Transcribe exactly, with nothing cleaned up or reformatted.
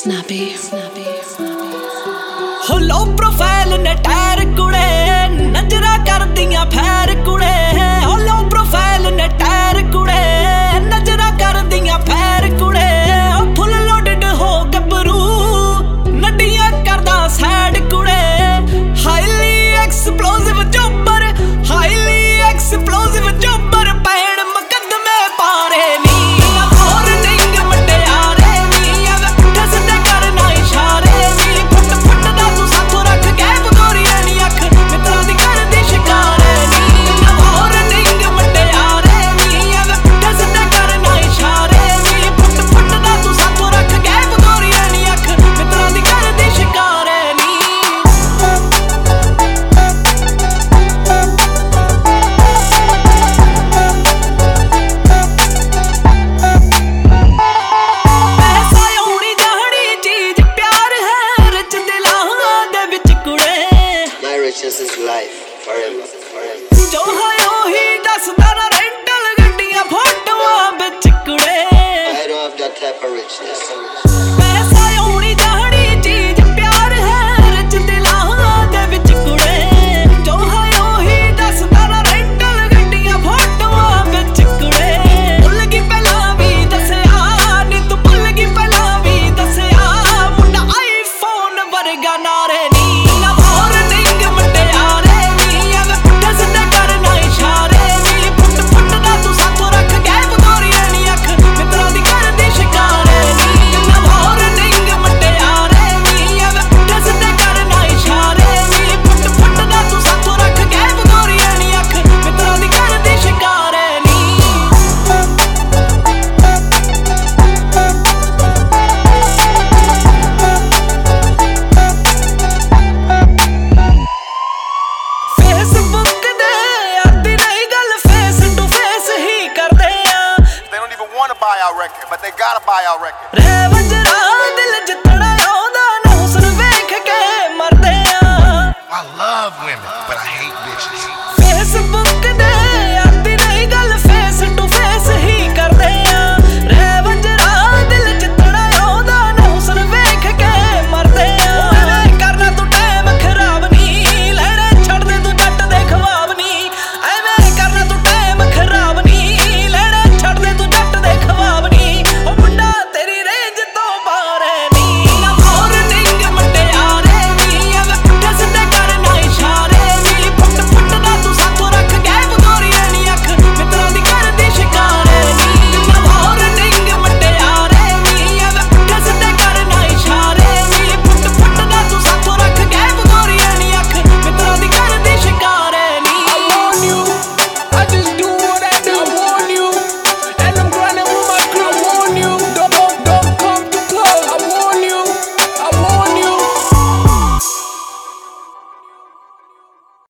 Snappy, snappy, snappy. हो low profile ने tyre कुड़े नजरा कर दियां फैर कुड़े हो लो प्रोफाइल ने टायर कुड़े नजरा कर दियां फैर कुड़े फुल लोडेड हो गबरू नडियां करदा सैड कुड़े highly explosive chopper highly explosive chopper पैण मुकदमे पारे नी This is life forever, forever.